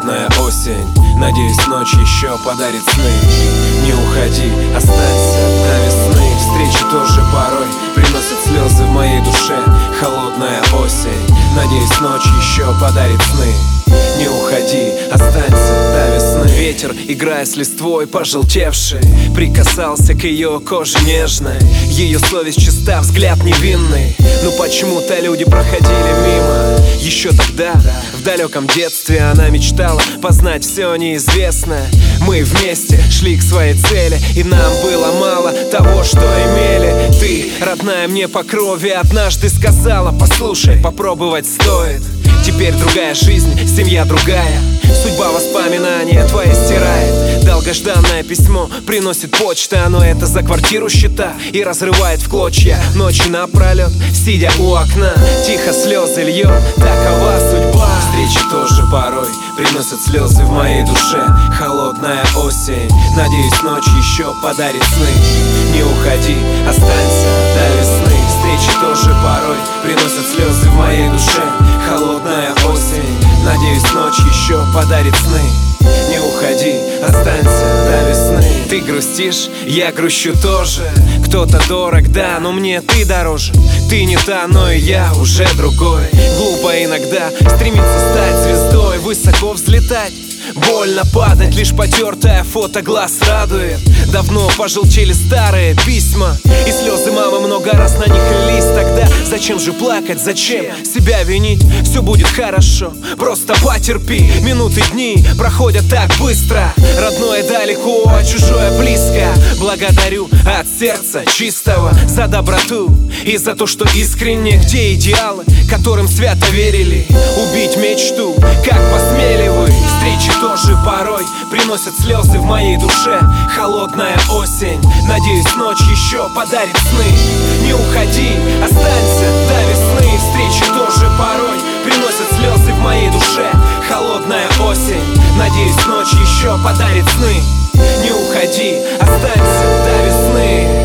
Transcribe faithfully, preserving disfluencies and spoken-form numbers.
Холодная осень, надеюсь, ночь еще подарит сны. Не уходи, останься до весны. Встречи тоже порой приносят слезы в моей душе. Холодная осень, надеюсь, ночь еще подарит сны. Не уходи, останься до весны. Ветер, играя с листвой пожелтевшей, прикасался к ее коже нежной. Ее совесть чиста, взгляд невинный. Но почему-то люди проходили мимо. Еще тогда, в далеком детстве, она мечтала познать все неизвестное. Мы вместе шли к своей цели, и нам было мало того, что имели. Ты, родная мне по крови, однажды сказала: послушай, попробовать стоит. Теперь другая жизнь, семья другая. Судьба воспоминания твои стирает. Долгожданное письмо приносит почта, но это за квартиру счета и разрывает в клочья. Ночи напролет, сидя у окна, тихо слезы льет, такова судьба. Встречи тоже порой приносят слезы в моей душе. Холодная осень, надеюсь, ночь еще подарит сны. Не уходи, останься до весны. Встречи тоже порой приносят слезы в моей душе. Холодная осень, надеюсь, ночь еще подарит сны. Не уходи, останься до весны. Ты грустишь, я грущу тоже. Кто-то дорог, да, но мне ты дороже. Ты не та, но и я уже другой. Глупо иногда стремиться стать звездой, высоко взлетать. Больно падать, лишь потертое фото глаз радует. Давно пожелтели старые письма, и слезы мамы много раз на них лились. Тогда зачем же плакать, зачем себя винить? Все будет хорошо, просто потерпи. Минуты, дни проходят так быстро. Родное далеко, а чужое близко. Благодарю от сердца чистого за доброту и за то, что искренне. Где идеалы, которым свято верили? Убить мечту, как посмели вы? Встречи тоже порой приносят слезы в моей душе. Холодная осень, надеюсь, ночь еще подарит сны. Не уходи, останься до весны. Встречи тоже порой приносят слезы в моей душе. Холодная осень, надеюсь, ночь еще подарит сны. Не уходи, останься до весны.